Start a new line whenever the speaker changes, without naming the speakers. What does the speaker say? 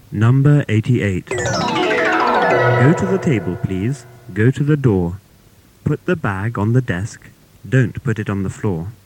Number 88. Go to the table, please. Go to the door. Put the bag on the desk. Don't put it on the floor.